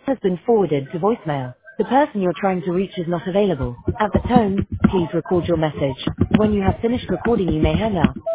has been forwarded to voicemail. The person you're trying to reach is not available. At the tone, please record your message. When you have finished recording, you may hang up.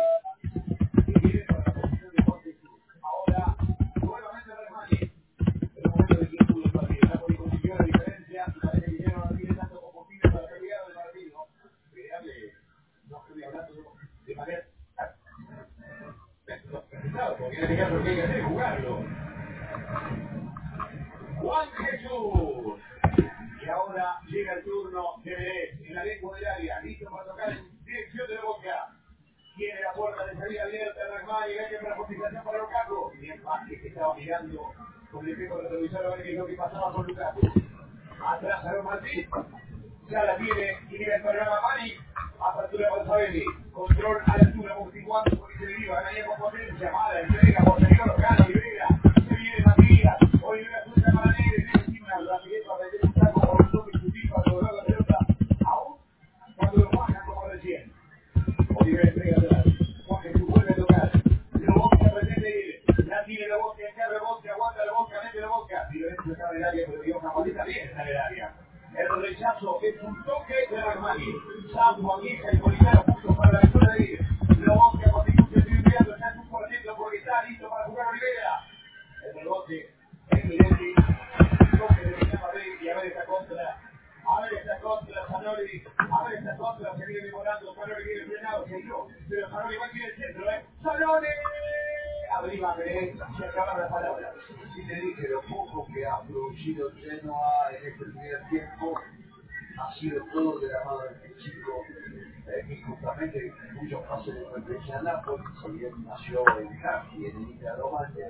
Juan Jesús. Y ahora llega el turno de Vélez en la lengua del área. Listo para tocar en dirección de la boca. Tiene la puerta de salida abierta. Ragmani. Vete para la posición para Lukaku. Bien Vázquez que estaba mirando con el espejo retrovisor a ver qué es lo que pasaba con Lukaku. Atrás a Martín. Ya la tiene y mira el panorama Mani. Apertura para Sabelli. Control a la altura. Multicuando porque se deriva. Ganaría con potencia. Mala entrega. Posterior local. Olivera. Se viene Matías. Olivera suelta para Negre. Una rapidez para meter un taco por un toque sutil para lograr la pelota. Aún cuando lo bajan como recién. Olivera entrega atrás. Juan Jesús vuelve a tocar. Lo Boca pretende ir. La tiene la Boca. Encarga la Boca. Aguanta la Boca. Mete la Boca. Violencia está en el área. Pero dio una patita bien está en el área. El rechazo es un toque de Ragmani. Sambo, Aguija y Boliviano juntos para la lectura de ir. Lo Boca constituye el enviando. Está en un por ciento porque está listo para jugar Olivera. El rebote es Miretti. Toque de Villamar y a ver esta contra. A ver esta contra, Zanoli. A ver esta contra, se viene demorando. Zanoli viene frenado, se dio. Pero Zanoli va aquí en el centro, ¡Zanoli! Arriba, Pérez, se acaban las palabras. Sí, te dije, lo poco que ha producido Genoa en este primer tiempo ha sido todo de la mano del chico, que justamente muchos pases de referencia a Nápoles, si bien nació en Caffi, en el Italia Romagna,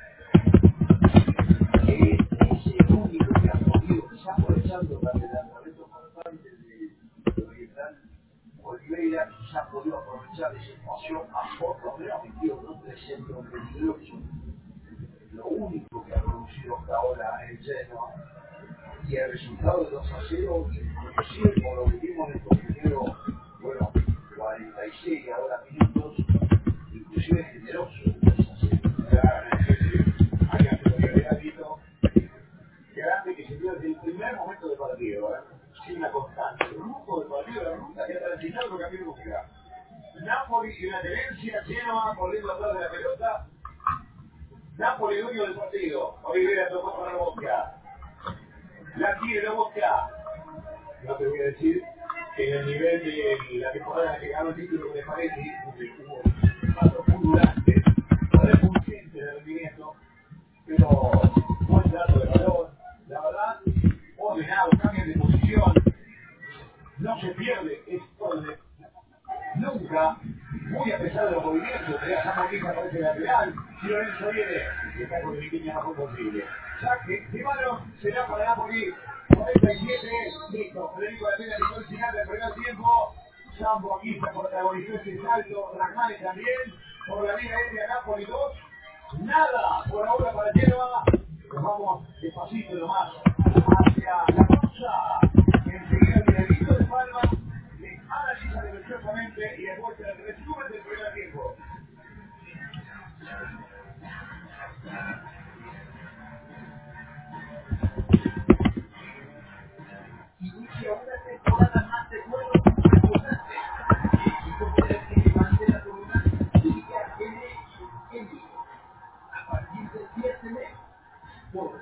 que es el único que ha podido, quizá aprovechando el adelantamiento constante de Oriental, Oliveira quizá ha podido aprovechar esa situación a por lo menos metido en un centro peligroso. Lo único que ha producido hasta ahora el Genoa y el resultado de 2-0, inclusive como lo vivimos en estos primeros, bueno, 46 ahora minutos, inclusive es generoso. Hay una superioridad, Tito, grande que se dio desde el primer momento del partido, sin una constante. El rumbo del partido, la ruta que ha transitado lo cambió de música. Napoli y una tenencia, Genoa corriendo atrás de la pelota. Napoli dueño del partido. Olivera tocó para la Boca. La tiene la Boca. No te voy a decir que en el nivel de la temporada que ganó el título de Paretti, donde hubo pasos muy durantes, muy gente de rendimiento, pero buen dato de valor, la verdad, ordenado, cambian de posición, no se pierde, es orden. Nunca, muy a pesar de los movimientos, de la Zamoquija aparece lateral, si Lorenzo viene, le está con el pequeño mejor posible. Saque, de mano, será para Napoli, 47, listo, Federico la pena llegó el final del primer tiempo, Sambo aquí se protagonizó este salto, Ragmani también, por la Liga Aérea Napoli 2, nada por ahora para Genoa, nos vamos despacito nomás hacia la cosa, enseguida el Dinerito de Palma, analiza minuciosamente y demuestra el resumen del primer tiempo. Inicia una temporada más de juego impresionante. El equipo puede que levante la corona Liga NL a partir del 10 de mes por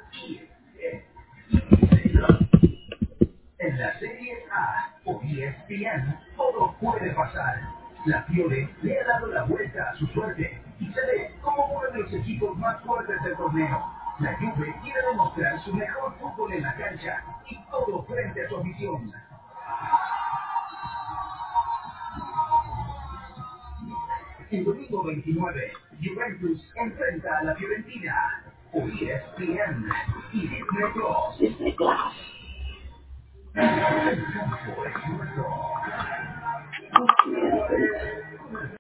en la Serie A o ESPN, todo puede pasar. La Fiore le ha dado la vuelta a su suerte y se ve como uno de los equipos más fuertes del torneo. La Juve quiere demostrar su mejor fútbol en la cancha y todo frente a su afición. El domingo 29, Juventus enfrenta a la Fiorentina por ESPN y Disney Plus. El campo es nuestro.